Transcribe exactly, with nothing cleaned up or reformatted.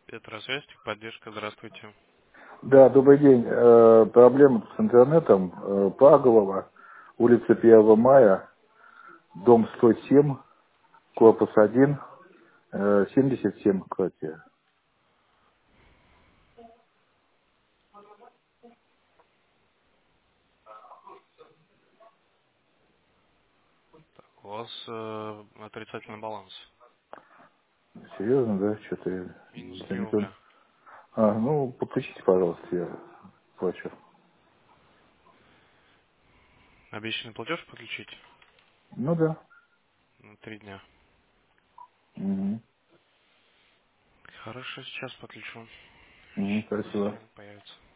Петросвязь, поддержка, здравствуйте. Да, добрый день. Э, проблема с интернетом. Э, Паголова, улица первого мая, дом сто семь, корпус один, э, семьдесят семь квартира. У вас э, отрицательный баланс. Серьезно, да? Что-то я Минус три заметил. рубля. А, ну, подключите, пожалуйста, я плачу. Обещанный платеж подключить Ну да. на три дня. Угу. Хорошо, сейчас подключу. Угу, Сейчас спасибо. появится.